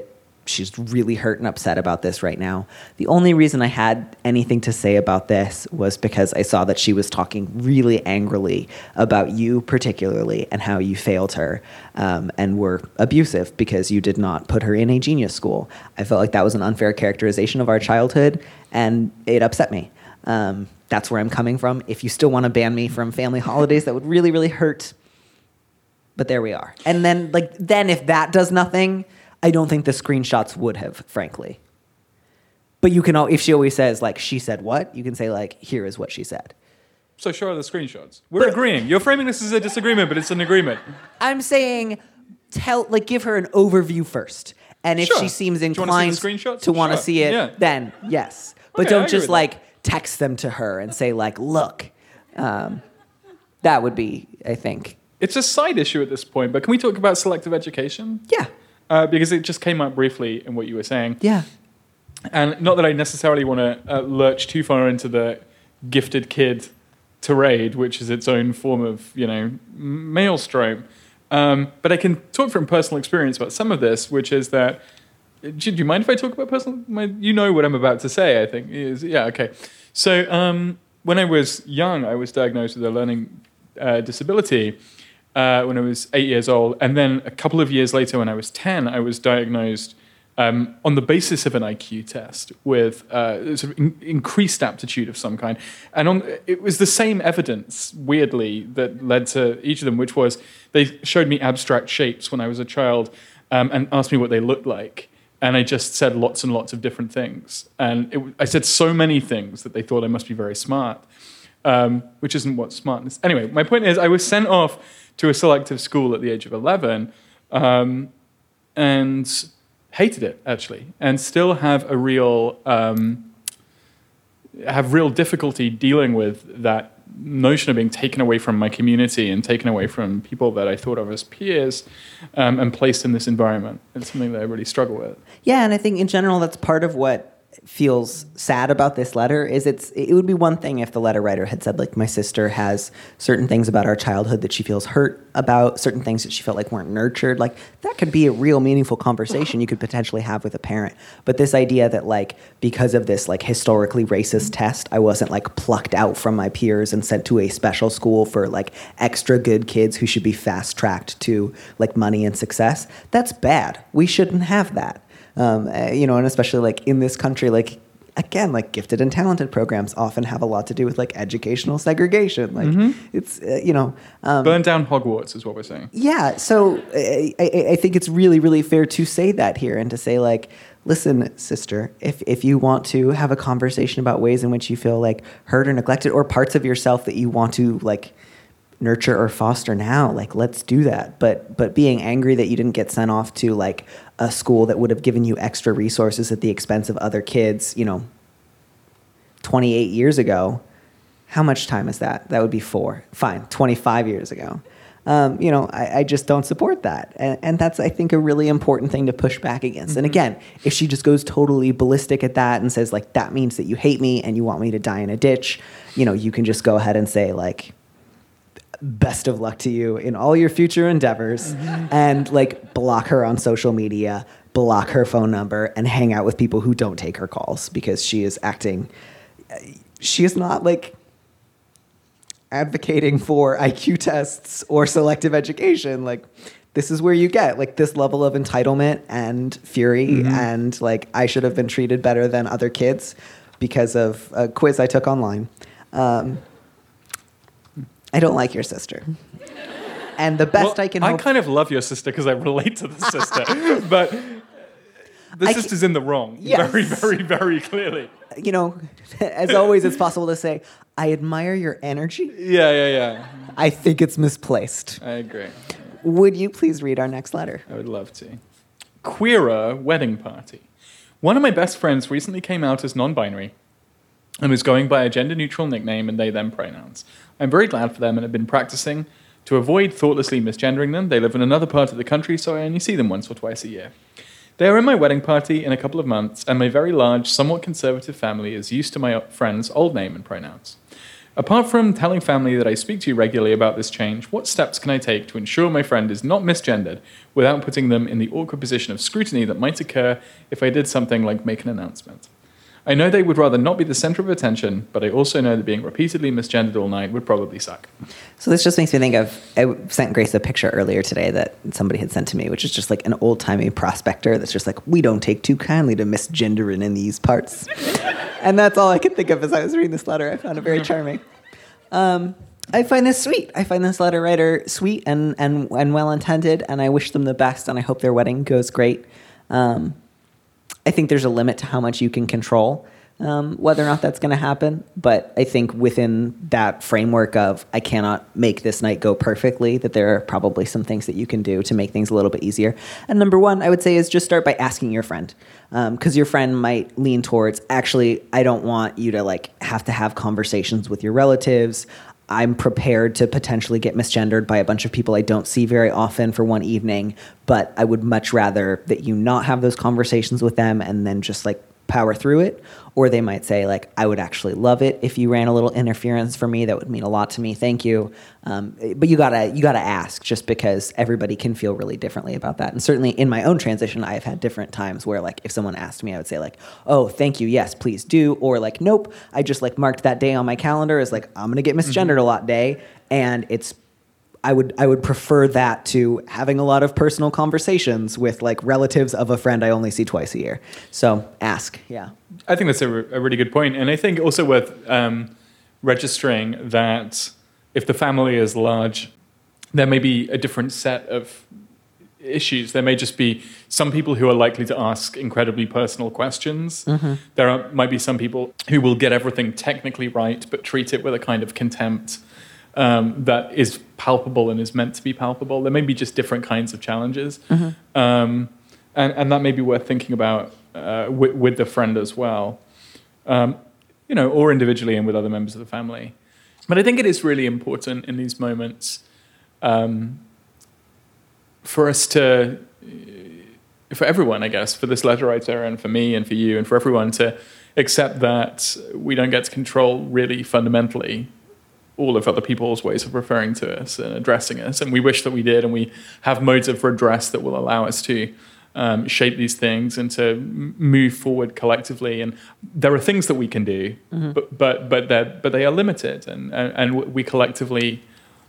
she's really hurt and upset about this right now. The only reason I had anything to say about this was because I saw that she was talking really angrily about you particularly and how you failed her and were abusive because you did not put her in a genius school. I felt like that was an unfair characterization of our childhood, and it upset me. That's where I'm coming from. If you still want to ban me from family holidays, that would really, really hurt. But there we are. And then if that does nothing, I don't think the screenshots would have, frankly. But you can, if she always says, like, she said what? You can say, like, here is what she said. So show her the screenshots. We're agreeing. You're framing this as a disagreement, but it's an agreement. I'm saying, give her an overview first. And if she seems inclined to want to see it, then yes. But don't just, text them to her and say, like, look. That would be, I think. It's a side issue at this point, but can we talk about selective education? Yeah. Because it just came up briefly in what you were saying. Yeah. And not that I necessarily want to lurch too far into the gifted kid tirade, which is its own form of, maelstrom. But I can talk from personal experience about some of this, which is that... Do you mind if I talk about personal... You know what I'm about to say, I think. Yeah, okay. So when I was young, I was diagnosed with a learning disability when I was 8 years old. And then a couple of years later, when I was 10, I was diagnosed on the basis of an IQ test with sort of increased aptitude of some kind. And it was the same evidence, weirdly, that led to each of them, which was they showed me abstract shapes when I was a child and asked me what they looked like. And I just said lots and lots of different things. And I said so many things that they thought I must be very smart, which isn't what smartness... Anyway, my point is I was sent off to a selective school at the age of 11 and hated it, actually, and still have a real difficulty dealing with that notion of being taken away from my community and taken away from people that I thought of as peers and placed in this environment. It's something that I really struggle with. Yeah, and I think in general that's part of what feels sad about this letter is it would be one thing if the letter writer had said, like, my sister has certain things about our childhood that she feels hurt about, certain things that she felt like weren't nurtured. Like, that could be a real meaningful conversation you could potentially have with a parent. But this idea that, like, because of this, like, historically racist test, I wasn't, like, plucked out from my peers and sent to a special school for, like, extra good kids who should be fast-tracked to, like, money and success, that's bad. We shouldn't have that. And especially like in this country, like, again, like gifted and talented programs often have a lot to do with like educational segregation. Like it's, burn down Hogwarts is what we're saying. Yeah. So I think it's really, really fair to say that here and to say like, listen, sister, if you want to have a conversation about ways in which you feel like hurt or neglected or parts of yourself that you want to like nurture or foster now, like, let's do that. But being angry that you didn't get sent off to like a school that would have given you extra resources at the expense of other kids, 28 years ago, how much time is that? That would be 25 years ago. I just don't support that. And that's, I think, a really important thing to push back against. Mm-hmm. And again, if she just goes totally ballistic at that and says like, that means that you hate me and you want me to die in a ditch, you can just go ahead and say like, best of luck to you in all your future endeavors, and like block her on social media, block her phone number, and hang out with people who don't take her calls because she is not like advocating for IQ tests or selective education. Like, this is where you get like this level of entitlement and fury and like, I should have been treated better than other kids because of a quiz I took online. I don't like your sister. And the best I can hope... I kind of love your sister because I relate to the sister. But the sister's in the wrong. Yes. Very, very, very clearly. As always, it's possible to say, I admire your energy. Yeah. I think it's misplaced. I agree. Would you please read our next letter? I would love to. Queerer wedding party. One of my best friends recently came out as non-binary and was going by a gender-neutral nickname and they/them pronouns. I'm very glad for them and have been practicing to avoid thoughtlessly misgendering them. They live in another part of the country, so I only see them once or twice a year. They are in my wedding party in a couple of months, and my very large, somewhat conservative family is used to my friend's old name and pronouns. Apart from telling family that I speak to you regularly about this change, what steps can I take to ensure my friend is not misgendered without putting them in the awkward position of scrutiny that might occur if I did something like make an announcement? I know they would rather not be the center of attention, but I also know that being repeatedly misgendered all night would probably suck. So this just makes me think of, I sent Grace a picture earlier today that somebody had sent to me, which is just like an old-timey prospector that's just like, we don't take too kindly to misgendering in these parts. And that's all I could think of as I was reading this letter. I found it very charming. I find this sweet. I find this letter writer sweet and well-intended, and I wish them the best, and I hope their wedding goes great. I think there's a limit to how much you can control, whether or not that's going to happen. But I think within that framework of I cannot make this night go perfectly, that there are probably some things that you can do to make things a little bit easier. And number one, I would say, is just start by asking your friend. Because your friend might lean towards, actually, I don't want you to have conversations with your relatives. I'm prepared to potentially get misgendered by a bunch of people I don't see very often for one evening, but I would much rather that you not have those conversations with them and then just power through it. Or they might say I would actually love it if you ran a little interference for me. That would mean a lot to me. Thank you. But you gotta ask, just because everybody can feel really differently about that. And certainly in my own transition, I have had different times where if someone asked me, I would say oh, thank you. Yes, please do. Or nope. I just marked that day on my calendar as I'm going to get misgendered a lot day. And I would prefer that to having a lot of personal conversations with relatives of a friend I only see twice a year. So ask, yeah. I think that's a really good point. And I think also worth registering that if the family is large, there may be a different set of issues. There may just be some people who are likely to ask incredibly personal questions. Mm-hmm. Might be some people who will get everything technically right, but treat it with a kind of contempt that is palpable and is meant to be palpable. There may be just different kinds of challenges. Mm-hmm. And that may be worth thinking about with the friend as well, or individually and with other members of the family. But I think it is really important in these moments for us for everyone, I guess, for this letter writer and for me and for you and for everyone to accept that we don't get to control really fundamentally all of other people's ways of referring to us and addressing us. And we wish that we did, and we have modes of redress that will allow us to shape these things and to move forward collectively. And there are things that we can do, mm-hmm. but they are limited. And we collectively,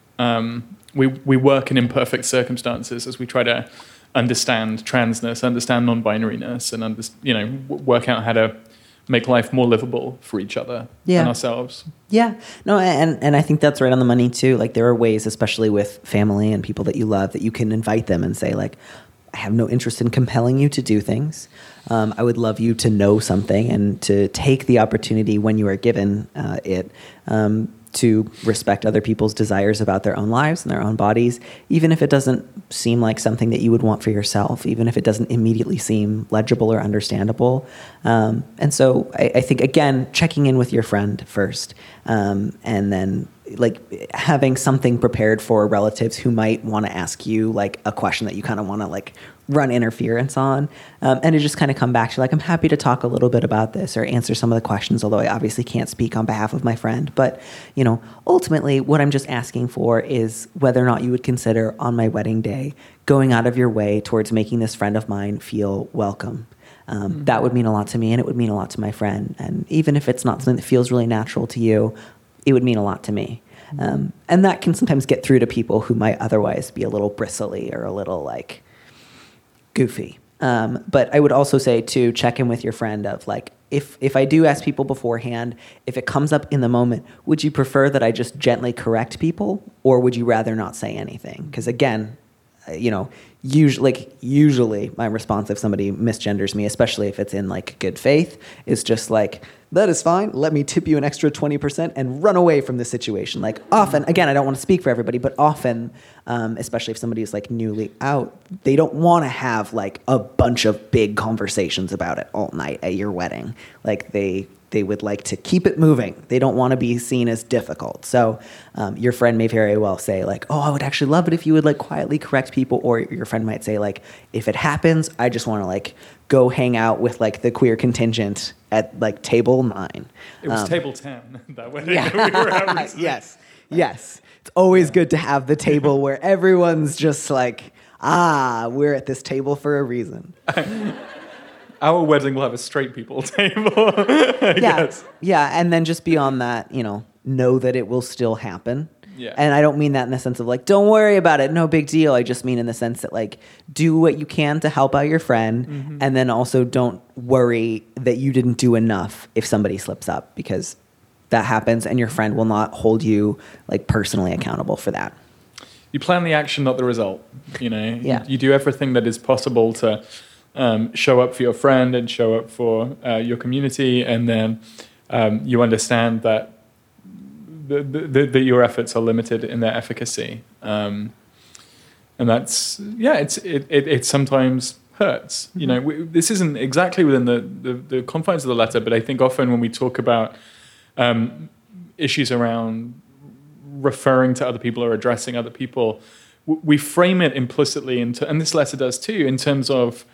we work in imperfect circumstances as we try to understand transness, understand non-binariness, and work out how to make life more livable for each other and ourselves. Yeah. No, and I think that's right on the money too. There are ways, especially with family and people that you love, that you can invite them and say I have no interest in compelling you to do things. I would love you to know something and to take the opportunity when you are given it to respect other people's desires about their own lives and their own bodies, even if it doesn't seem like something that you would want for yourself, even if it doesn't immediately seem legible or understandable. And so I think, again, checking in with your friend first, and then having something prepared for relatives who might want to ask you a question that you kind of want to run interference on, and to just kind of come back to I'm happy to talk a little bit about this or answer some of the questions, although I obviously can't speak on behalf of my friend. But ultimately what I'm just asking for is whether or not you would consider on my wedding day going out of your way towards making this friend of mine feel welcome. That would mean a lot to me, and it would mean a lot to my friend. And even if it's not something that feels really natural to you, it would mean a lot to me. And that can sometimes get through to people who might otherwise be a little bristly or a little goofy. But I would also say to check in with your friend of if I do ask people beforehand, if it comes up in the moment, would you prefer that I just gently correct people, or would you rather not say anything? Because again, usually my response if somebody misgenders me, especially if it's in good faith, is just that is fine. Let me tip you an extra 20% and run away from the situation. Often, again, I don't want to speak for everybody, but often, especially if somebody is newly out, they don't want to have a bunch of big conversations about it all night at your wedding. They they would like to keep it moving. They don't want to be seen as difficult. So your friend may very well say like, oh, I would actually love it if you would like quietly correct people. Or your friend might say like, if it happens, I just want to like go hang out with like the queer contingent at like table 9. It was table 10 that way. Yeah. We were at recently. Yes. It's always good to have the table where everyone's just like, we're at this table for a reason. Our wedding will have a straight people table, I guess. Yeah, and then just beyond that, know that it will still happen. Yeah. And I don't mean that in the sense of like, don't worry about it, no big deal. I just mean in the sense that like, do what you can to help out your friend, and then also don't worry that you didn't do enough if somebody slips up, because that happens and your friend will not hold you like personally accountable for that. You plan the action, not the result. Yeah. You do everything that is possible to show up for your friend and show up for your community, and then you understand that that your efforts are limited in their efficacy, and that's it sometimes hurts. This isn't exactly within the confines of the letter, but I think often when we talk about issues around referring to other people or addressing other people, we frame it implicitly and this letter does too, in terms of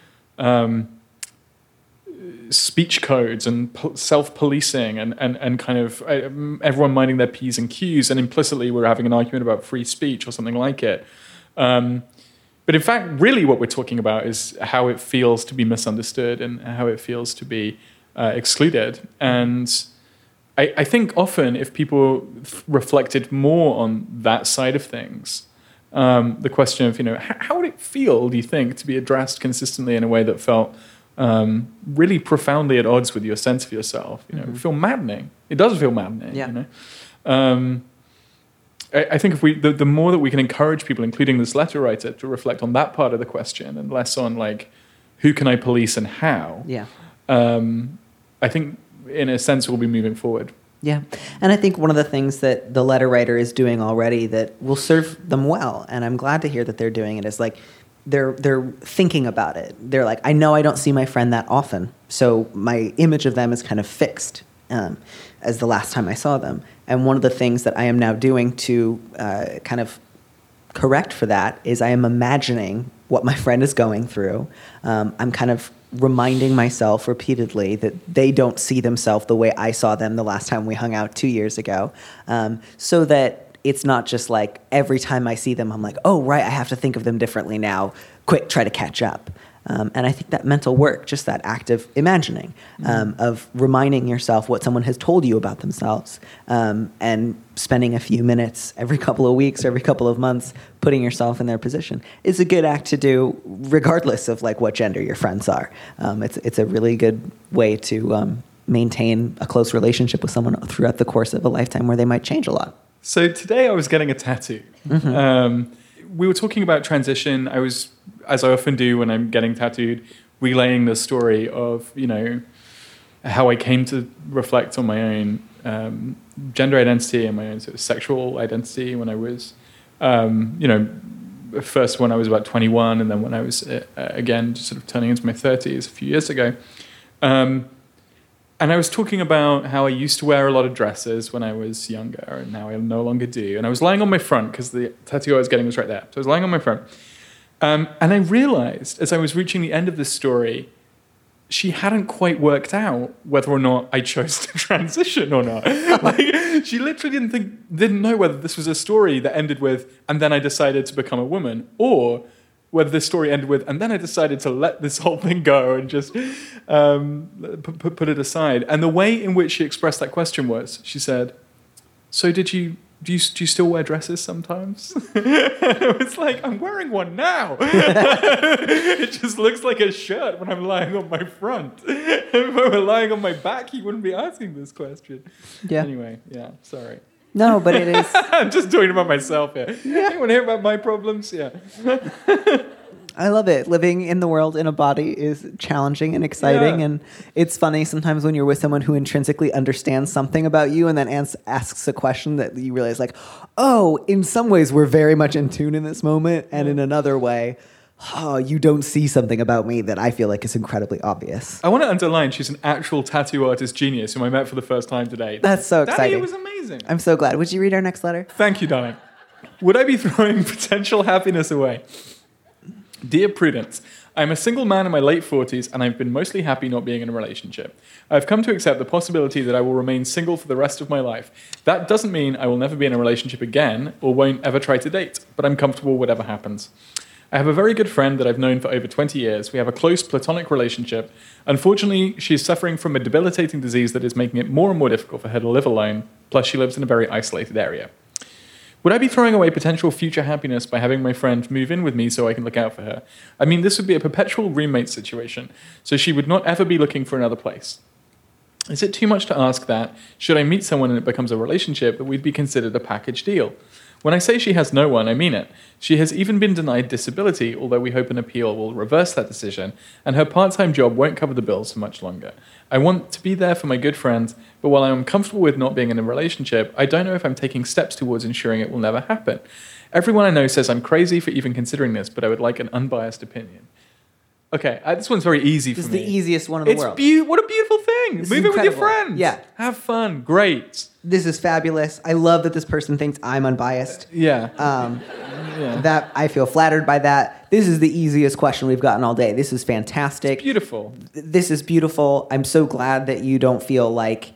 speech codes and self-policing and kind of everyone minding their P's and Q's, and implicitly we're having an argument about free speech or something like it. But in fact, really what we're talking about is how it feels to be misunderstood and how it feels to be excluded. And I think often if people reflected more on that side of things, the question of, how would it feel, do you think, to be addressed consistently in a way that felt really profoundly at odds with your sense of yourself? It would feel maddening. It does feel maddening. Yeah. I think if the more that we can encourage people, including this letter writer, to reflect on that part of the question and less on like, who can I police and how? Yeah. I think in a sense we'll be moving forward. Yeah. And I think one of the things that the letter writer is doing already that will serve them well, and I'm glad to hear that they're doing it, is like they're thinking about it. They're like, I know I don't see my friend that often, so my image of them is kind of fixed as the last time I saw them. And one of the things that I am now doing to kind of correct for that is I am imagining what my friend is going through. I'm kind of reminding myself repeatedly that they don't see themselves the way I saw them the last time we hung out 2 years ago, so that it's not just like every time I see them, I'm like, oh, right, I have to think of them differently now. Quick, try to catch up. And I think that mental work, just that active imagining of reminding yourself what someone has told you about themselves, and spending a few minutes every couple of weeks, every couple of months, putting yourself in their position is a good act to do, regardless of like what gender your friends are. It's a really good way to maintain a close relationship with someone throughout the course of a lifetime where they might change a lot. So today I was getting a tattoo. We were talking about transition. I was, as I often do when I'm getting tattooed, relaying the story of, how I came to reflect on my own gender identity and my own sort of sexual identity when I was, first when I was about 21, and then when I was, again, just sort of turning into my 30s a few years ago. And I was talking about how I used to wear a lot of dresses when I was younger, and now I no longer do. And I was lying on my front, because the tattoo I was getting was right there. So I was lying on my front. And I realized, as I was reaching the end of this story, she hadn't quite worked out whether or not I chose to transition or not. Like, she literally didn't know whether this was a story that ended with, and then I decided to become a woman, or whether this story ended with, and then I decided to let this whole thing go and just put it aside. And the way in which she expressed that question was, she said, so do you still wear dresses sometimes? It was like, I'm wearing one now. It just looks like a shirt when I'm lying on my front. If I were lying on my back, you wouldn't be asking this question. Yeah. Anyway, yeah, sorry. No, but it is. I'm just talking about myself here. Yeah. Anyone hear about my problems? Yeah. I love it. Living in the world in a body is challenging and exciting. Yeah. And it's funny sometimes when you're with someone who intrinsically understands something about you and then asks a question that you realize like, oh, in some ways we're very much in tune in this moment. And in another way, oh, you don't see something about me that I feel like is incredibly obvious. I want to underline she's an actual tattoo artist genius whom I met for the first time today. That's so Danny, exciting. it was amazing. I'm so glad. Would you read our next letter? Thank you, darling. Would I be throwing potential happiness away? Dear Prudence, I'm a single man in my late 40s and I've been mostly happy not being in a relationship. I've come to accept the possibility that I will remain single for the rest of my life. That doesn't mean I will never be in a relationship again or won't ever try to date, but I'm comfortable whatever happens. I have a very good friend that I've known for over 20 years. We have a close platonic relationship. Unfortunately, she's suffering from a debilitating disease that is making it more and more difficult for her to live alone, plus she lives in a very isolated area. Would I be throwing away potential future happiness by having my friend move in with me so I can look out for her? I mean, this would be a perpetual roommate situation, so she would not ever be looking for another place. Is it too much to ask that, should I meet someone and it becomes a relationship, that we'd be considered a package deal? When I say she has no one, I mean it. She has even been denied disability, although we hope an appeal will reverse that decision, and her part-time job won't cover the bills for much longer. I want to be there for my good friend, but while I am comfortable with not being in a relationship, I don't know if I'm taking steps towards ensuring it will never happen. Everyone I know says I'm crazy for even considering this, but I would like an unbiased opinion. Okay, this one's very easy for me. This is the easiest one in the world. What a beautiful thing. This is Move in with your incredible. friends. Yeah. Have fun. Great. This is fabulous. I love that this person thinks I'm unbiased. Yeah. That I feel flattered by that. This is the easiest question we've gotten all day. This is fantastic. Beautiful. This is beautiful. I'm so glad that you don't feel like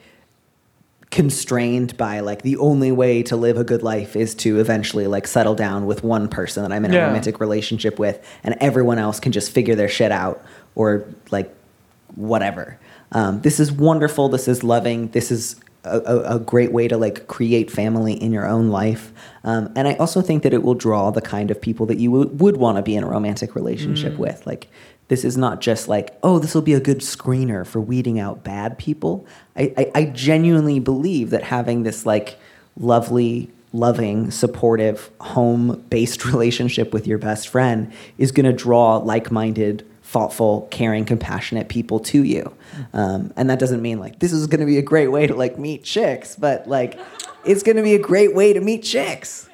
constrained by like the only way to live a good life is to eventually like settle down with one person that I'm in a romantic relationship with, and everyone else can just figure their shit out or like whatever. This is wonderful. This is loving. This is a great way to like create family in your own life. And I also think that it will draw the kind of people that you would want to be in a romantic relationship with. Like, this is not just like, oh, this will be a good screener for weeding out bad people. I genuinely believe that having this like lovely, loving, supportive, home-based relationship with your best friend is going to draw like-minded, thoughtful, caring, compassionate people to you. And that doesn't mean like this is going to be a great way to like meet chicks, but like it's going to be a great way to meet chicks.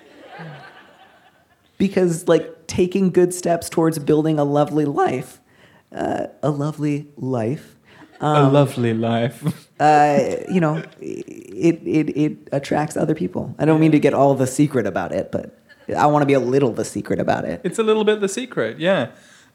Because like taking good steps towards building a lovely life, a lovely life, you know, it attracts other people. I don't mean to get all the secret about it, but I want to be a little the secret about it. It's a little bit the secret, yeah.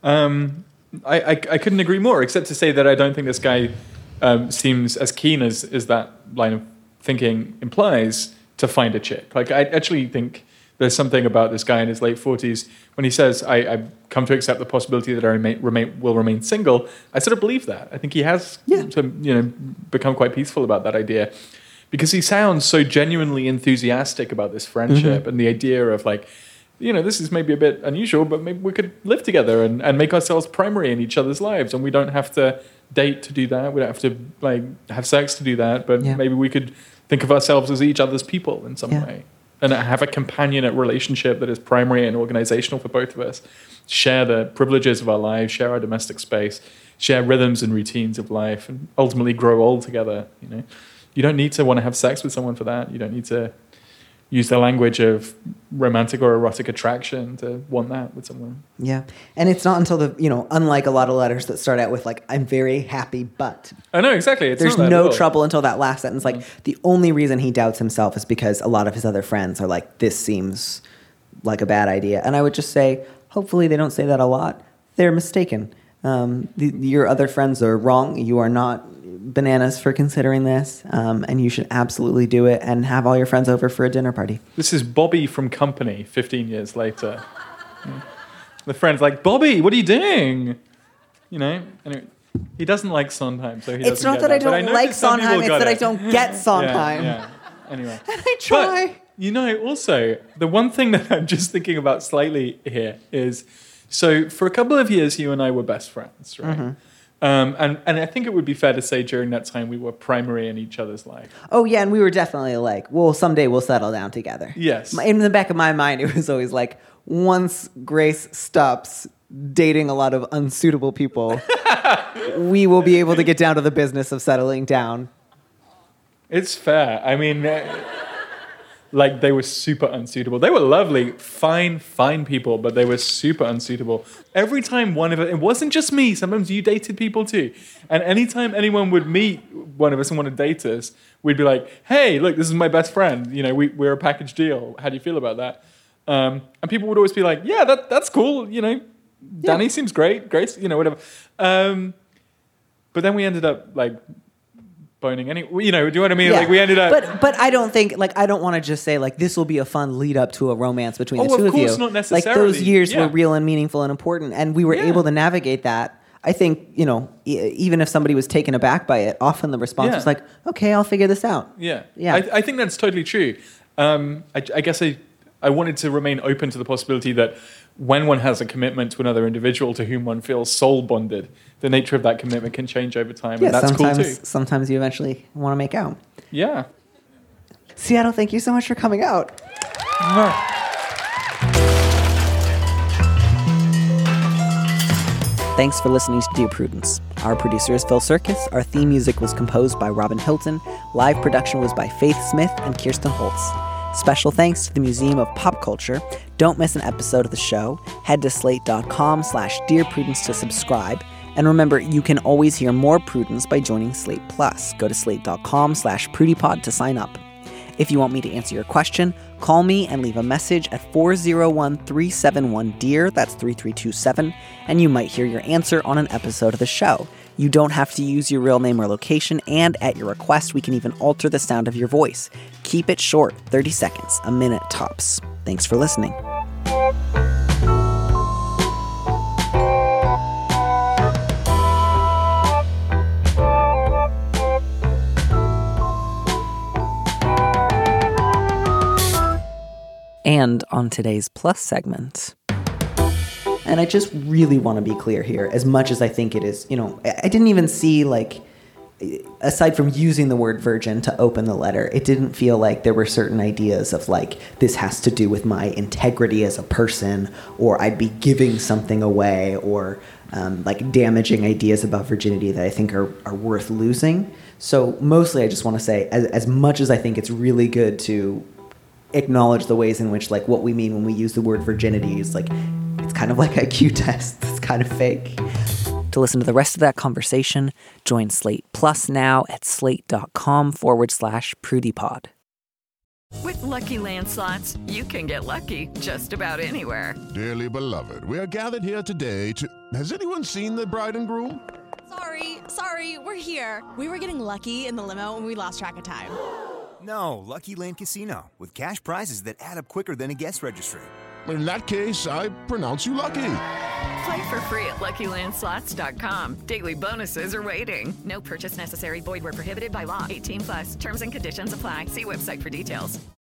I couldn't agree more, except to say that I don't think this guy seems as keen as that line of thinking implies to find a chick. Like, I actually think there's something about this guy in his late 40s when he says, I've come to accept the possibility that I will remain single. I sort of believe that. I think he has become quite peaceful about that idea, because he sounds so genuinely enthusiastic about this friendship and the idea of like, this is maybe a bit unusual, but maybe we could live together and make ourselves primary in each other's lives, and we don't have to date to do that. We don't have to like have sex to do that, but maybe we could think of ourselves as each other's people in some way, and have a companionate relationship that is primary and organizational for both of us. Share the privileges of our lives, share our domestic space, share rhythms and routines of life, and ultimately grow old together. You don't need to want to have sex with someone for that. You don't need to use the language of romantic or erotic attraction to want that with someone. Yeah. And it's not until unlike a lot of letters that start out with like, I'm very happy, but. I know, exactly. There's no trouble until that last sentence. Like, the only reason he doubts himself is because a lot of his other friends are like, this seems like a bad idea. And I would just say, hopefully they don't say that a lot. They're mistaken. Your other friends are wrong. You are not bananas for considering this, and you should absolutely do it and have all your friends over for a dinner party. This is Bobby from Company 15 years later. The friend's like, Bobby, what are you doing? Anyway, he doesn't like Sondheim, so he doesn't. It's not that I don't like Sondheim, it's that I don't get Sondheim. Yeah. Anyway. And I try. But, also, the one thing that I'm just thinking about slightly here is, so for a couple of years, you and I were best friends, right? And I think it would be fair to say during that time we were primary in each other's life. Oh, yeah, and we were definitely like, well, someday we'll settle down together. Yes. In the back of my mind, it was always like, once Grace stops dating a lot of unsuitable people, we will be able to get down to the business of settling down. It's fair. I mean, like they were super unsuitable. They were lovely, fine people, but they were super unsuitable. Every time one of it wasn't just me, sometimes you dated people too. And anytime anyone would meet one of us and want to date us, we'd be like, hey, look, this is my best friend. You know, we're a package deal. How do you feel about that? And people would always be like, yeah, that's cool. You know, Danny seems great. Grace, you know, whatever. But then we ended up like boning anyway. You know, do you know what I mean? Yeah. Like we ended up. But I don't think, like, I don't want to just say, like, this will be a fun lead up to a romance between the two of of you. course, not necessarily. Like, those years Yeah. were real and meaningful and important, and we were able to navigate that. I think, you know, even if somebody was taken aback by it, often the response was like, okay, I'll figure this out. Yeah. Yeah. I think that's totally true. I guess I wanted to remain open to the possibility that when one has a commitment to another individual to whom one feels soul bonded, the nature of that commitment can change over time. Yeah, and that's cool too. sometimes you eventually want to make out. Yeah. Seattle, thank you so much for coming out. Thanks for listening to Dear Prudence. Our producer is Phil Serkis. Our theme music was composed by Robin Hilton. Live production was by Faith Smith and Kirsten Holtz. Special thanks to the Museum of Pop Culture. Don't miss an episode of the show. Head to slate.com/Dear Prudence to subscribe. And remember, you can always hear more Prudence by joining Slate Plus. Go to slate.com/PrudyPod to sign up. If you want me to answer your question, call me and leave a message at 401-371-DEAR, that's 3327, and you might hear your answer on an episode of the show. You don't have to use your real name or location, and at your request, we can even alter the sound of your voice. Keep it short, 30 seconds, a minute tops. Thanks for listening. And on today's Plus segment. And I just really want to be clear here, as much as I think it is, you know, I didn't even see, like, aside from using the word virgin to open the letter, it didn't feel like there were certain ideas of, like, this has to do with my integrity as a person, or I'd be giving something away, or like damaging ideas about virginity that I think are worth losing. So mostly I just want to say, as much as I think it's really good to acknowledge the ways in which, like, what we mean when we use the word virginity is, like, it's kind of like IQ test. It's kind of fake. To listen to the rest of that conversation, join Slate Plus now at slate.com/PrudyPod. With Lucky Land Slots, you can get lucky just about anywhere. Dearly beloved, we are gathered here today to... Has anyone seen the bride and groom? Sorry, we're here. We were getting lucky in the limo and we lost track of time. No, Lucky Land Casino, with cash prizes that add up quicker than a guest registry. In that case, I pronounce you lucky. Play for free at LuckyLandSlots.com. Daily bonuses are waiting. No purchase necessary. Void where prohibited by law. 18+. Terms and conditions apply. See website for details.